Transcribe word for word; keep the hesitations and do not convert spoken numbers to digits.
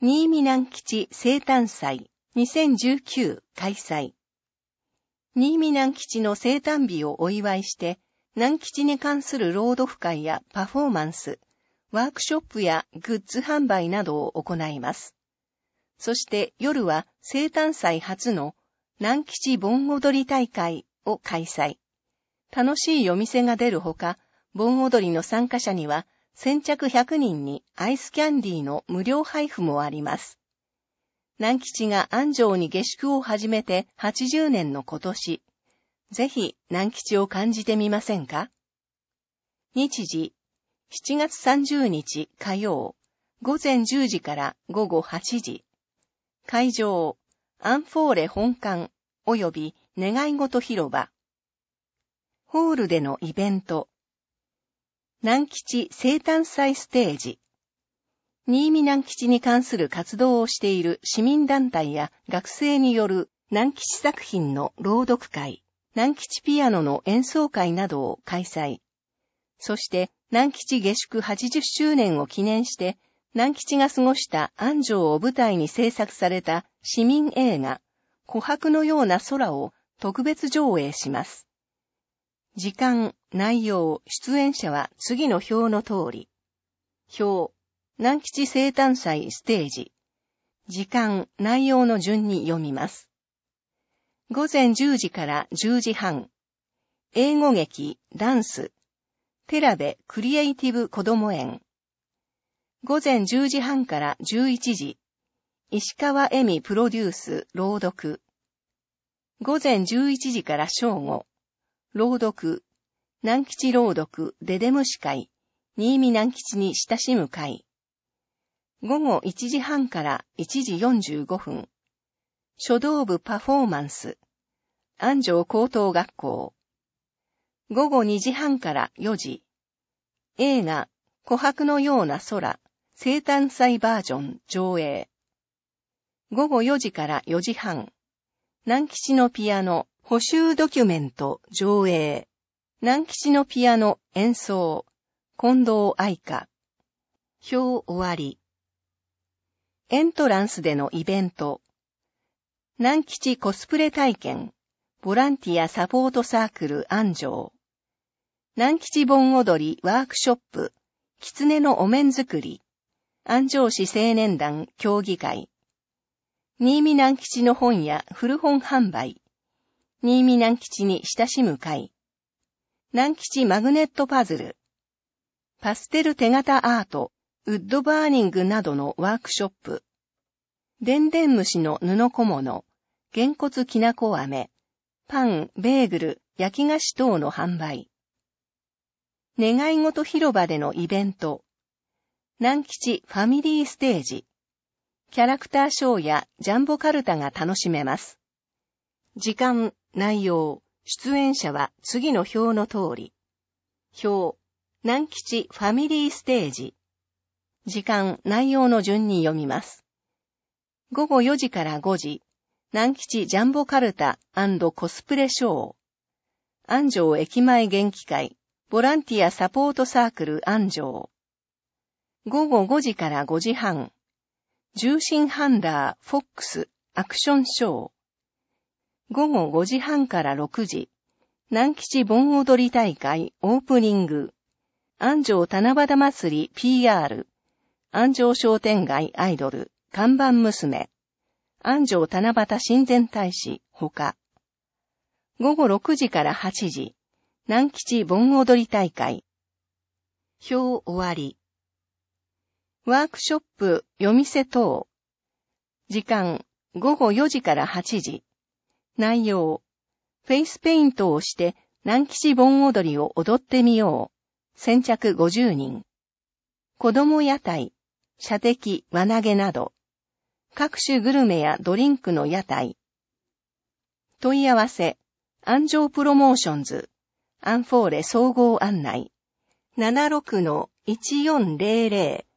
新見南吉生誕祭にせんじゅうきゅう開催。新見南吉の生誕日をお祝いして、南吉に関する朗読会やパフォーマンス、ワークショップやグッズ販売などを行います。そして夜は生誕祭初の南吉盆踊り大会を開催。楽しい夜店が出るほか、盆踊りの参加者には先着ひゃくにんにアイスキャンディーの無料配布もあります。南吉が安城に下宿を始めてはちじゅうねんの今年、ぜひ南吉を感じてみませんか？日時、しちがつさんじゅうにち火曜、午前じゅうじから午後はちじ。会場、アンフォーレ本館及び願い事広場。ホールでのイベント。南吉生誕祭ステージ。新見南吉に関する活動をしている市民団体や学生による南吉作品の朗読会、南吉ピアノの演奏会などを開催。そして南吉下宿はちじゅっしゅうねんを記念して、南吉が過ごした安城を舞台に制作された市民映画、琥珀のような空を特別上映します。時間、内容、出演者は次の表の通り。表、南吉生誕祭ステージ。時間、内容の順に読みます。午前じゅうじからじゅうじはん。英語劇、ダンス。寺部クリエイティブ子ども園。午前じゅうじはんからじゅういちじ。石川恵美プロデュース、朗読。午前じゅういちじから正午。朗読。南吉朗読デデムシ会。新見南吉に親しむ会。午後いちじはんからいちじよんじゅうごふん。書道部パフォーマンス。安城高等学校。午後にじはんからよじ。映画、琥珀のような空、生誕祭バージョン上映。午後よじからよじはん。南吉のピアノ、補修ドキュメント上映。南吉のピアノ演奏。近藤愛香。表終わり。エントランスでのイベント。南吉コスプレ体験。ボランティアサポートサークル安城。南吉盆踊りワークショップ。狐のお面作り。安城市青年団協議会。新見南吉の本や古本販売。新見南吉に親しむ会。南吉マグネットパズル。パステル手形アート、ウッドバーニングなどのワークショップ。でんでん虫の布小物、げんこつきなこ飴、パン、ベーグル、焼き菓子等の販売。願い事広場でのイベント。南吉ファミリーステージ。キャラクターショーやジャンボカルタが楽しめます。時間、内容、出演者は次の表の通り。表、南吉ファミリーステージ。時間、内容の順に読みます。午後よじからごじ。南吉ジャンボカルタ&コスプレショー。安城駅前元気会、ボランティアサポートサークル安城。午後ごじからごじはん。重心ハンダーフォックスアクションショー。午後ごじはんからろくじ。南吉盆踊り大会オープニング。安城七夕祭り ピーアール。安城商店街アイドル、看板娘。安城七夕親善大使、ほか。午後ろくじからはちじ。南吉盆踊り大会。表終わり。ワークショップ、夜店等。時間、午後よじからはちじ。内容、フェイスペイントをして南吉盆踊りを踊ってみよう。先着ごじゅうにん。子供屋台、射的、輪投げなど。各種グルメやドリンクの屋台。問い合わせ、安城プロモーションズ、アンフォーレ総合案内。ななろくのいちよんゼロゼロ